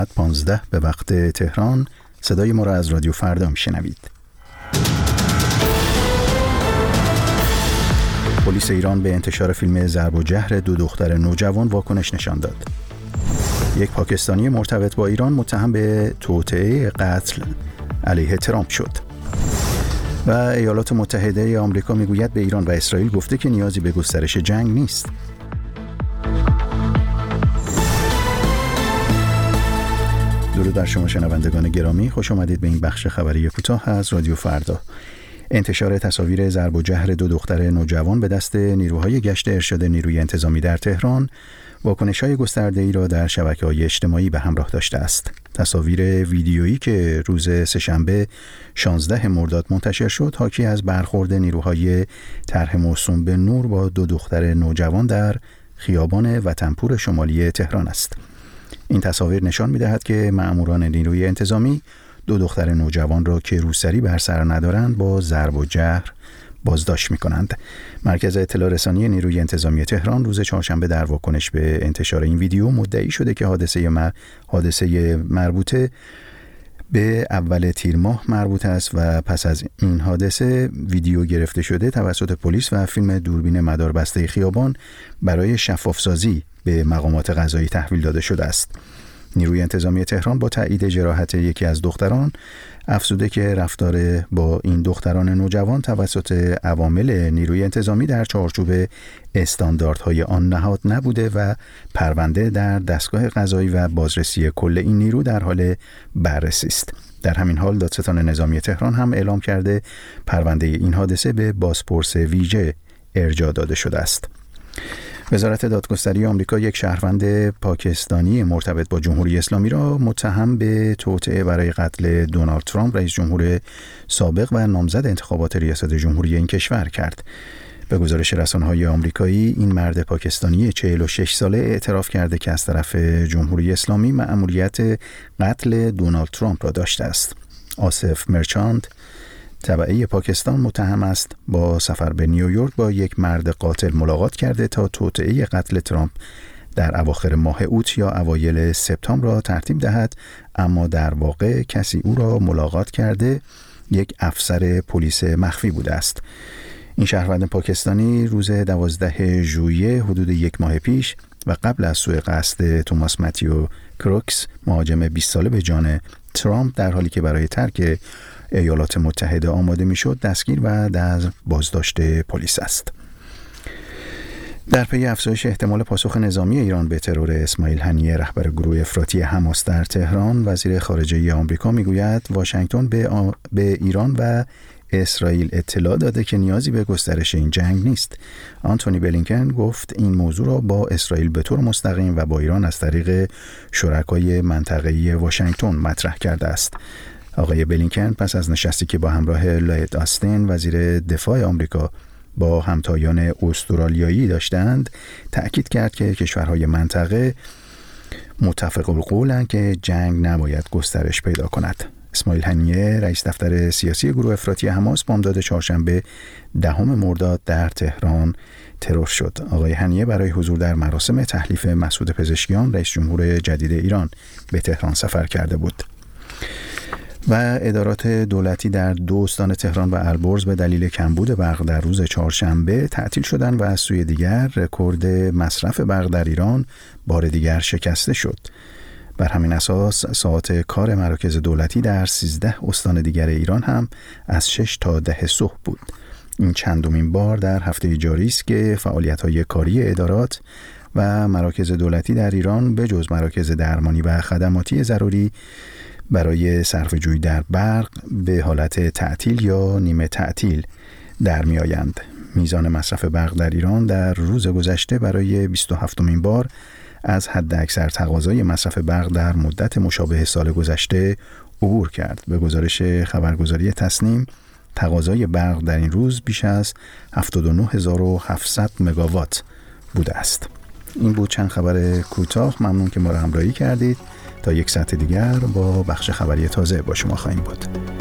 15 به وقت تهران. صدای ما را از رادیو فردا میشنوید. پلیس ایران به انتشار فیلم ضرب و جرح 2 دختر نوجوان واکنش نشان داد. یک پاکستانی مرتبط با ایران متهم به توطئه قتل علیه ترامپ شد. و ایالات متحده آمریکا میگوید به ایران و اسرائیل گفته که نیازی به گسترش جنگ نیست. درود بر شما شنوندگان گرامی، خوش آمدید به این بخش خبری کوتاه از رادیو فردا. انتشار تصاویر ضرب و جرح 2 دختر نوجوان به دست نیروهای گشت ارشاد نیروی انتظامی در تهران واکنش‌های گسترده‌ای را در شبکه‌های اجتماعی به همراه داشته است. تصاویر ویدیویی که روز سه‌شنبه 16 مرداد منتشر شد حاکی از برخورد نیروهای طرح موسوم به نور با 2 دختر نوجوان در خیابان وطنپور شمالی تهران است. این تصاویر نشان می‌دهد که مأموران نیروی انتظامی 2 دختر نوجوان را که روسری بر سر ندارند با ضرب و جرح بازداشت می‌کنند. مرکز اطلاع رسانی نیروی انتظامی تهران روز چهارشنبه در واکنش به انتشار این ویدیو مدعی شده که حادثه مربوطه به اول تیر ماه مربوط است و پس از این حادثه ویدیو گرفته شده توسط پلیس و فیلم دوربین مداربسته خیابان برای شفاف‌سازی به مقامات قضایی تحویل داده شده است. نیروی انتظامی تهران با تایید جراحت یکی از دختران افزوده که رفتار با این دختران نوجوان توسط عوامل نیروی انتظامی در چارچوب استانداردهای آن نهاد نبوده و پرونده در دستگاه قضایی و بازرسی کل این نیرو در حال بررسی است. در همین حال دادستان نظامی تهران هم اعلام کرده پرونده این حادثه به بازپرس ویژه ارجاع داده شده است. وزارت دادگستری آمریکا یک شهروند پاکستانی مرتبط با جمهوری اسلامی را متهم به توطئه برای قتل دونالد ترامپ رئیس جمهور سابق و نامزد انتخابات ریاست جمهوری این کشور کرد. به گزارش رسانه‌های آمریکایی این مرد پاکستانی 46 ساله اعتراف کرده که از طرف جمهوری اسلامی مأموریت قتل دونالد ترامپ را داشته است. آصف مرچاند تبعی پاکستان متهم است با سفر به نیویورک با یک مرد قاتل ملاقات کرده تا توطئه قتل ترامپ در اواخر ماه اوت یا اوایل سپتامبر را ترتیب دهد، اما در واقع کسی او را ملاقات کرده یک افسر پلیس مخفی بوده است. این شهروند پاکستانی روز 12 ژوئیه حدود 1 ماه پیش و قبل از سوء قصد توماس متیو کروکس مهاجم 20 ساله به جان ترامپ در حالی که برای ترک ایالات متحده آماده میشد دستگیر و در بازداشت پلیس است. در پی افزایش احتمال پاسخ نظامی ایران به ترور اسماعیل هنیه رهبر گروه افراطی حماس در تهران، وزیر خارجه آمریکا میگوید واشنگتن به ایران و اسرائیل اطلاع داده که نیازی به گسترش این جنگ نیست. آنتونی بلینکن گفت این موضوع را با اسرائیل به طور مستقیم و با ایران از طریق شرکای منطقه‌ای واشنگتن مطرح کرده است. آقای بلینکن پس از نشستی که با همراه لوید آستین وزیر دفاع آمریکا با همتایان استرالیایی داشتند تأکید کرد که کشورهای منطقه متفق القولند که جنگ نباید گسترش پیدا کند. اسماعیل هنیه رئیس دفتر سیاسی گروه افراطی حماس بامداد چهارشنبه 10 مرداد در تهران ترور شد. آقای هنیه برای حضور در مراسم تحلیف مسعود پزشکیان رئیس جمهور جدید ایران به تهران سفر کرده بود. و ادارات دولتی در 2 استان تهران و البرز به دلیل کمبود برق در روز چهارشنبه تعطیل شدند و از سوی دیگر رکورد مصرف برق در ایران بار دیگر شکسته شد. بر همین اساس ساعات کار مراکز دولتی در 13 استان دیگر ایران هم از 6 تا 10 صبح بود. این چندمین بار در هفته جاری است که فعالیت‌های کاری ادارات و مراکز دولتی در ایران به جز مراکز درمانی و خدماتی ضروری برای صرفه‌جویی در برق به حالت تعطیل یا نیمه تعطیل در می آیند. میزان مصرف برق در ایران در روز گذشته برای 27مین بار از حد اکثر تقاضای مصرف برق در مدت مشابه سال گذشته عبور کرد. به گزارش خبرگزاری تصنیم تقاضای برق در این روز بیش از 79700 مگاوات بوده است. این بود چند خبر کوتاه. ممنون که ما را همراهی کردید. تا 1 ساعت دیگر با بخش خبری تازه با شما خواهیم بود.